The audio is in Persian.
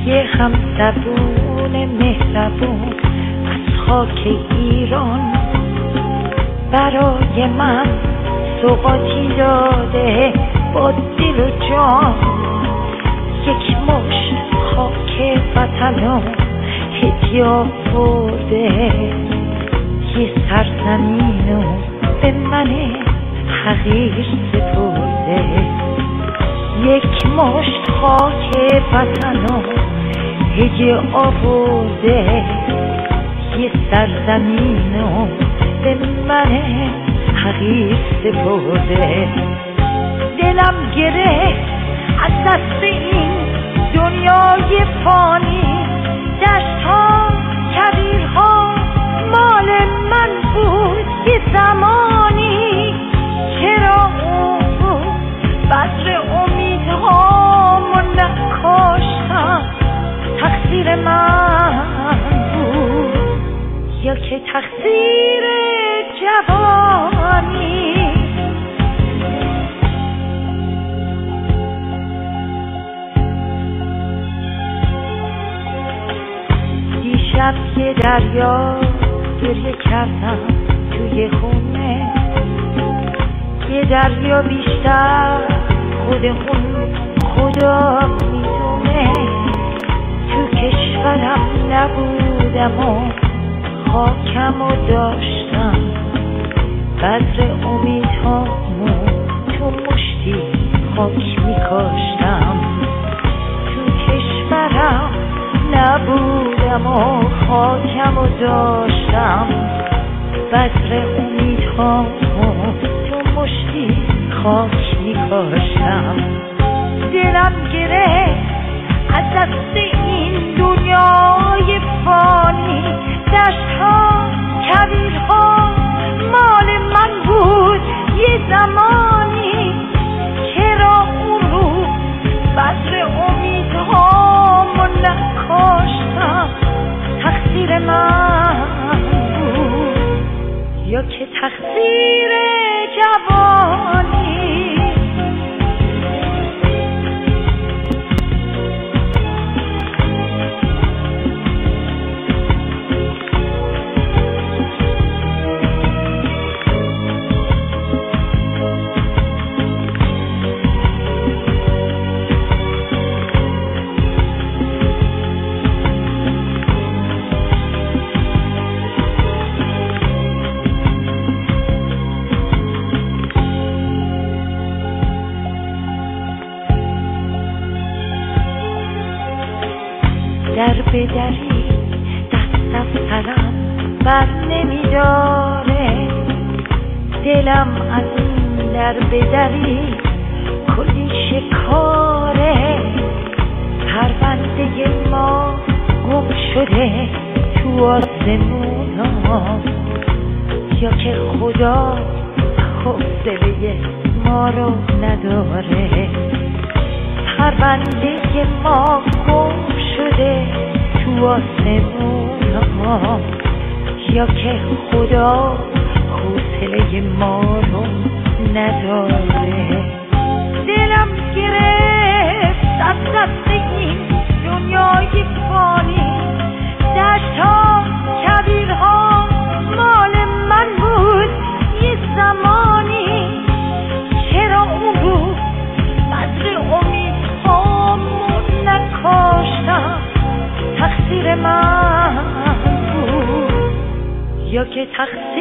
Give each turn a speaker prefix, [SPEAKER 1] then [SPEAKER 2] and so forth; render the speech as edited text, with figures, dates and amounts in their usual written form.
[SPEAKER 1] یه همزبون مهربون از خاک ایران برای من سوغاتی داده با دل و جان. یک مشت خاک وطنو هدیه آورده، یه سرزمینو به من حقیر سپرده. یک مشت خاک وطنو هدیه آورده، یه سرزمینو به من حقیر سپرده. دلم گرفت از دست این دنیای فانی، دشت‌ها کویرها مال من بود یه زمانی. چرا اون بذر امیدهامو نکاشتم؟ تقصیر من بود یا که تقصیر جوانی؟ دیشب یه دریا گریه کردم توی خونه، یه دریا بیشتر خود اون خدا میدونه. تو کشورم نبودم و خاکمو داشتم، بذر امیدهامو تو مشتی خاک میکاشتم. تو کشورم نبودم و خاکمو داشتم، بذر امیدهامو تو مشتی خاک میکاشتم. دلم گرفت از دست این دنیای فانی، دشت‌ها کویرها مال من بود یه زمانی. چرا اون رو بذر امیدهامو نکاشتم؟ تقصیر من بود یا که تقصیر جوانی؟ در بدری دست از سرم بر نمیداره، دلم از این در بدری کلی شکاره. پرونده ما گم شده تو آسمونا، یا که خدا حوصله ما رو نداره. پرونده ما گم شده تو آسمونا، یا که خدا حوصله ما رو نداره. دلم گرفت از دست این دنیای فانی، دشت‌ها کویرها مال من بود یه زمانی. چرا اون رو بذر امیدهامو نکاشتم؟ تقصیر من بود یا که تقصیر